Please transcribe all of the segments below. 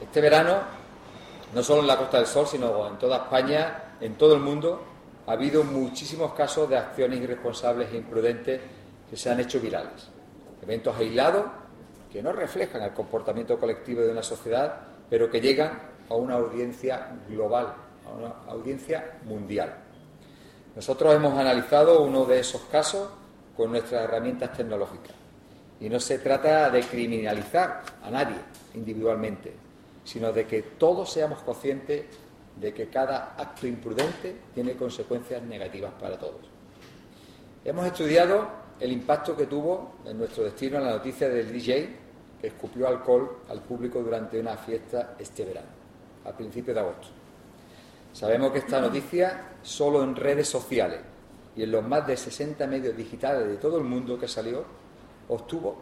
Este verano, no solo en la Costa del Sol, sino en toda España, en todo el mundo, ha habido muchísimos casos de acciones irresponsables e imprudentes que se han hecho virales. Eventos aislados que no reflejan el comportamiento colectivo de una sociedad, pero que llegan a una audiencia global, a una audiencia mundial. Nosotros hemos analizado uno de esos casos con nuestras herramientas tecnológicas. Y no se trata de criminalizar a nadie individualmente, sino de que todos seamos conscientes de que cada acto imprudente tiene consecuencias negativas para todos. Hemos estudiado el impacto que tuvo en nuestro destino la noticia del DJ que escupió alcohol al público durante una fiesta este verano, a principios de agosto. Sabemos que esta noticia, solo en redes sociales y en los más de 60 medios digitales de todo el mundo que salió, obtuvo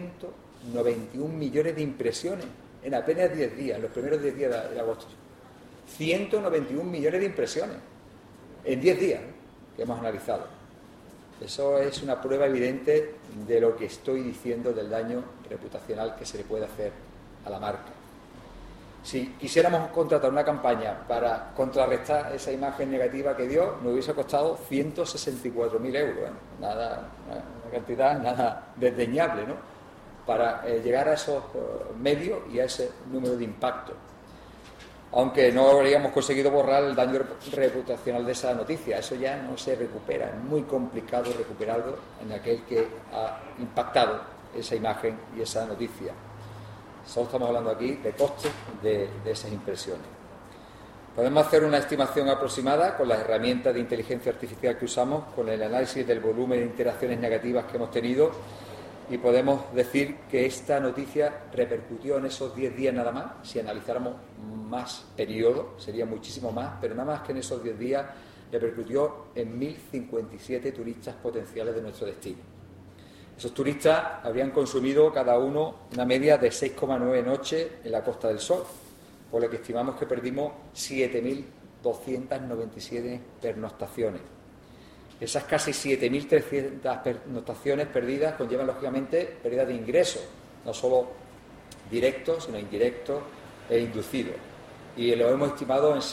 191 millones de impresiones en apenas 10 días, en los primeros 10 días de agosto. 191 millones de impresiones en 10 días, que hemos analizado. Eso es una prueba evidente de lo que estoy diciendo del daño reputacional que se le puede hacer a la marca. Si quisiéramos contratar una campaña para contrarrestar esa imagen negativa que dio, nos hubiese costado 164.000 euros, Nada, una cantidad nada desdeñable, ¿no? Para llegar a esos medios y a ese número de impacto. Aunque no habríamos conseguido borrar el daño reputacional de esa noticia, eso ya no se recupera, es muy complicado recuperarlo en aquel que ha impactado esa imagen y esa noticia. Solo estamos hablando aquí de costes de esas impresiones. Podemos hacer una estimación aproximada con las herramientas de inteligencia artificial que usamos, con el análisis del volumen de interacciones negativas que hemos tenido, y podemos decir que esta noticia repercutió en esos 10 días nada más. Si analizáramos más periodo, sería muchísimo más, pero nada más que en esos 10 días repercutió en 1.057 turistas potenciales de nuestro destino. Esos turistas habrían consumido cada uno una media de 6,9 noches en la Costa del Sol, por lo que estimamos que perdimos 7.297 pernoctaciones. Esas casi 7.300 pernoctaciones perdidas conllevan, lógicamente, pérdida de ingresos, no solo directos, sino indirectos e inducidos. Y lo hemos estimado en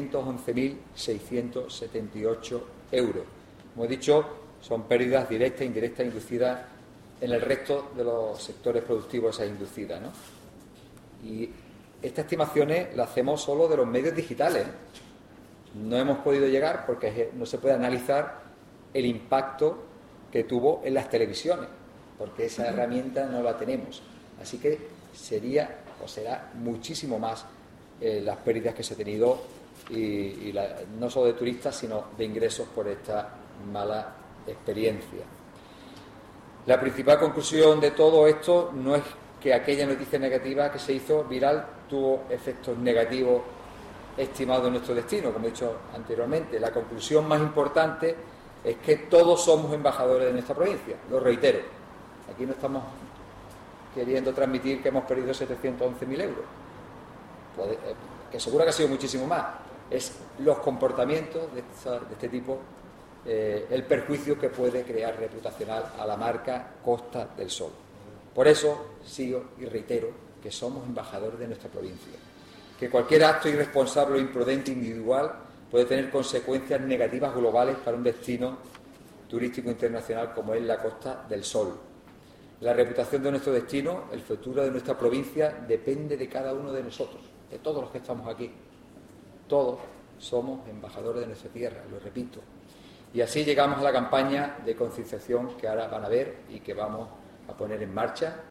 711.678 euros. Como he dicho, son pérdidas directas, indirectas, inducidas en el resto de los sectores productivos esas inducidas, ¿no? Y estas estimaciones las hacemos solo de los medios digitales. No hemos podido llegar porque no se puede analizar el impacto que tuvo en las televisiones, porque esa herramienta no la tenemos. Así que será muchísimo más las pérdidas que se ha tenido, no solo de turistas, sino de ingresos por esta mala experiencia. La principal conclusión de todo esto no es que aquella noticia negativa que se hizo viral tuvo efectos negativos estimados en nuestro destino, como he dicho anteriormente. La conclusión más importante es que todos somos embajadores de nuestra provincia, lo reitero. Aquí no estamos queriendo transmitir que hemos perdido 711.000 euros, que seguro que ha sido muchísimo más. Es los comportamientos de este tipo, el perjuicio que puede crear reputacional a la marca Costa del Sol. Por eso sigo y reitero que somos embajadores de nuestra provincia, que cualquier acto irresponsable o imprudente individual puede tener consecuencias negativas globales para un destino turístico internacional como es la Costa del Sol. La reputación de nuestro destino, el futuro de nuestra provincia, depende de cada uno de nosotros, de todos los que estamos aquí. Todos somos embajadores de nuestra tierra, lo repito. Y así llegamos a la campaña de concienciación que ahora van a ver y que vamos a poner en marcha.